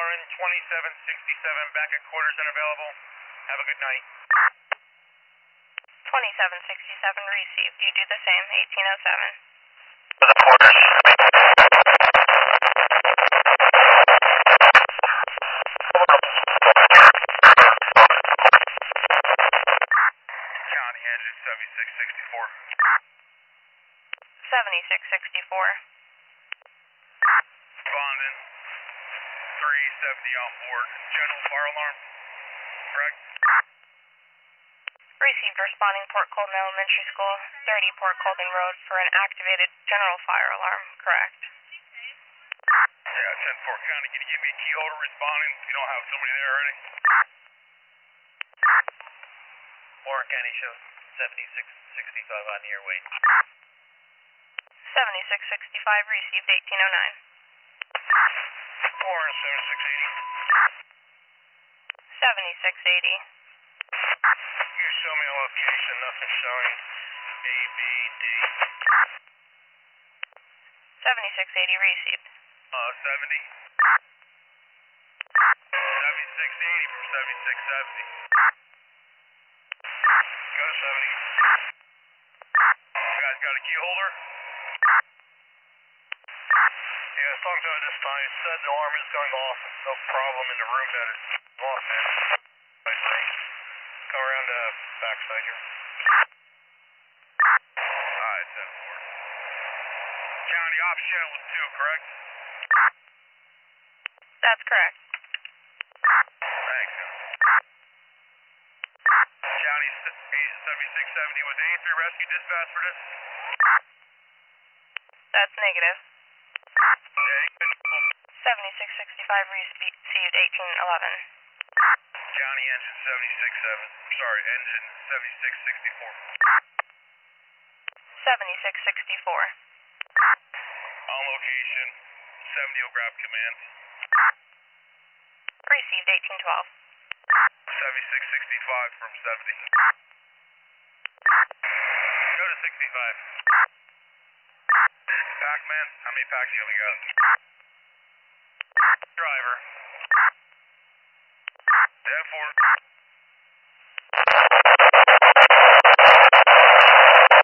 Warren 2767 back at quarters and available. Have a good night. 2767 received. You do the same, 1807. For the quarters. County engine 7664. 7664. Responding 370 on board. General fire alarm, correct? Received responding Port Colden Elementary School, 30 Port Colden Road for an activated general fire alarm, correct? Yeah, 10-4 County, can you give me a key holder responding if you don't have somebody there already? Warren County shows 7665 on the airway. 7665 received, 1809. Warren 7680. 7680. You show me a location, nothing showing. A, B, D. 7680 received. 70. 7680 from 7670. Go to 70. You guys got a key holder? Yeah, I was talking to him this time. He said the alarm is going off. No problem in the room that it's off in. I think. Come around the backside here. Alright, 10-4. County ops channel 2, correct? That's correct. Thanks. County 7670 was 83 rescue dispatch for this? That's negative. Okay. 7665 received, 1811. County engine 767. Sorry, engine 7664. 7664. On location, 70 will grab commands. Received, 1812. 7665 from 70. Go to 65. Pac-Man, how many packs you only got? Driver. 10-4.